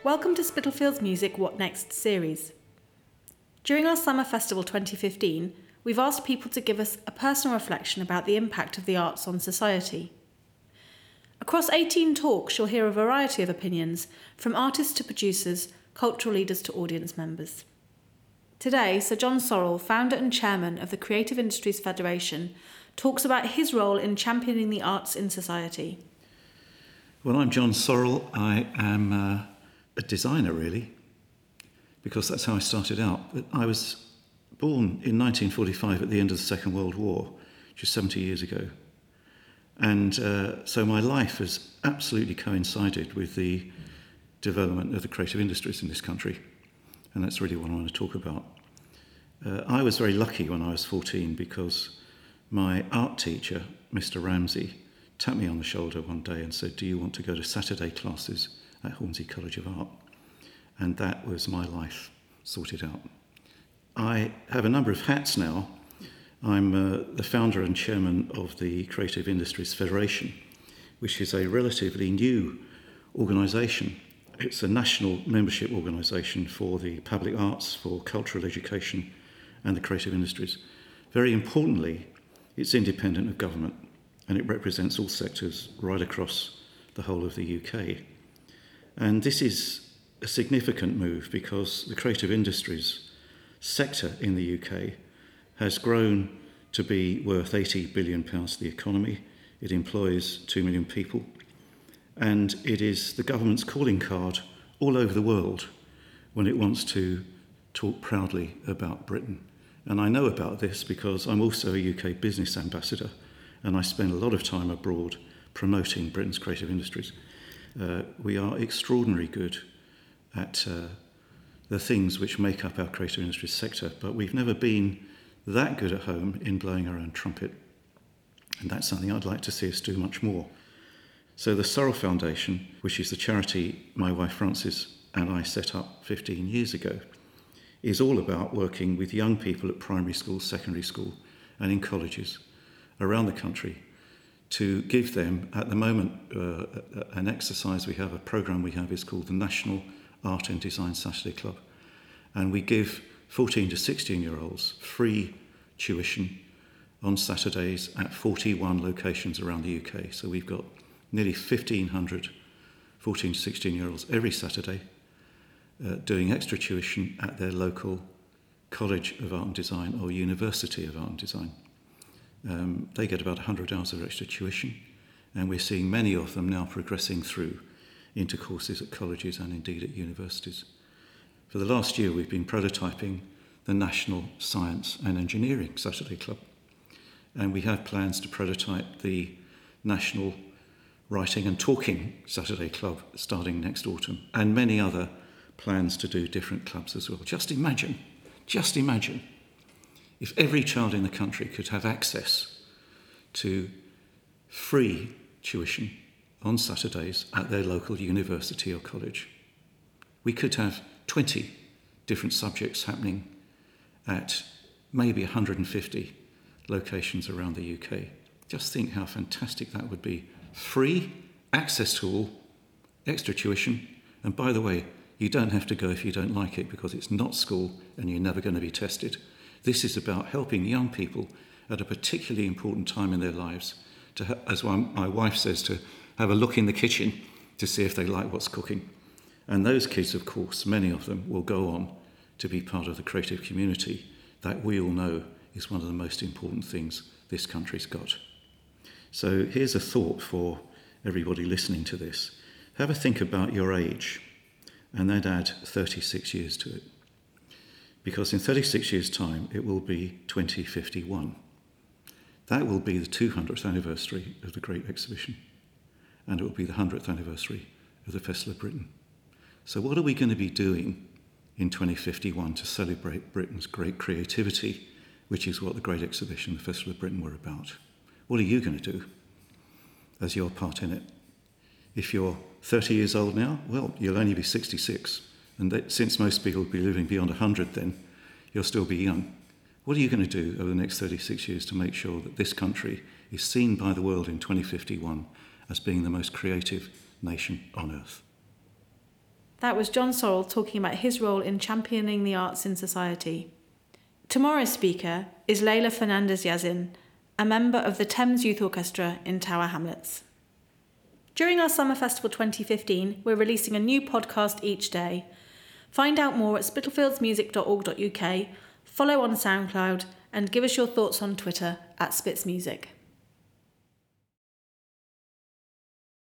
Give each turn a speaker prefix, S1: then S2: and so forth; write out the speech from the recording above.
S1: Welcome to Spitalfields Music What Next series. During our Summer Festival 2015, we've asked people to give us a personal reflection about the impact of the arts on society. Across 18 talks, you'll hear a variety of opinions, from artists to producers, cultural leaders to audience members. Today, Sir John Sorrell, founder and chairman of the Creative Industries Federation, talks about his role in championing the arts in society.
S2: Well, I'm John Sorrell. I am a designer, really, because that's how I started out. But I was born in 1945 at the end of the Second World War, which is 70 years ago. And so my life has absolutely coincided with the development of the creative industries in this country. And that's really what I want to talk about. I was very lucky when I was 14 because my art teacher, Mr. Ramsey, tapped me on the shoulder one day and said, "Do you want to go to Saturday classes at Hornsey College of Art?" And that was my life sorted out. I have a number of hats now. I'm the founder and chairman of the Creative Industries Federation, which is a relatively new organisation. It's a national membership organisation for the public arts, for cultural education and the creative industries. Very importantly, it's independent of government and it represents all sectors right across the whole of the UK. And this is a significant move because the creative industries sector in the UK has grown to be worth £80 billion to the economy. It employs 2 million people. And it is the government's calling card all over the world when it wants to talk proudly about Britain. And I know about this because I'm also a UK business ambassador and I spend a lot of time abroad promoting Britain's creative industries. We are extraordinarily good at the things which make up our creative industries sector, but we've never been that good at home in blowing our own trumpet. And that's something I'd like to see us do much more. So the Sorrell Foundation, which is the charity my wife Frances and I set up 15 years ago, is all about working with young people at primary school, secondary school, and in colleges around the country to give them, at the moment, an exercise we have, a programme we have is called the National Art and Design Saturday Club. And we give 14 to 16-year-olds free tuition on Saturdays at 41 locations around the UK. So we've got nearly 1,500 14 to 16-year-olds every Saturday doing extra tuition at their local College of Art and Design or University of Art and Design. They get about 100 hours of extra tuition, and we're seeing many of them now progressing through into courses at colleges and indeed at universities. For the last year, we've been prototyping the National Science and Engineering Saturday Club, and we have plans to prototype the National Writing and Talking Saturday Club starting next autumn, and many other plans to do different clubs as well. Just imagine if every child in the country could have access to free tuition on Saturdays at their local university or college. We could have 20 different subjects happening at maybe 150 locations around the UK. Just think how fantastic that would be. Free, access to all, extra tuition, and by the way, you don't have to go if you don't like it because it's not school and you're never going to be tested. This is about helping young people at a particularly important time in their lives to, as my wife says, to have a look in the kitchen to see if they like what's cooking. And those kids, of course, many of them will go on to be part of the creative community that we all know is one of the most important things this country's got. So here's a thought for everybody listening to this. Have a think about your age and then add 36 years to it. Because in 36 years' time, it will be 2051. That will be the 200th anniversary of the Great Exhibition, and it will be the 100th anniversary of the Festival of Britain. So what are we going to be doing in 2051 to celebrate Britain's great creativity, which is what the Great Exhibition, the Festival of Britain, were about? What are you going to do as your part in it? If you're 30 years old now, well, you'll only be 66. And that, since most people will be living beyond 100 then, you'll still be young. What are you going to do over the next 36 years to make sure that this country is seen by the world in 2051 as being the most creative nation on earth?
S1: That was John Sorrell talking about his role in championing the arts in society. Tomorrow's speaker is Leila Fernandez Yazin, a member of the Thames Youth Orchestra in Tower Hamlets. During our Summer Festival 2015, we're releasing a new podcast each day. Find out more at spitalfieldsmusic.org.uk, follow on SoundCloud, and give us your thoughts on Twitter @SpitzMusic.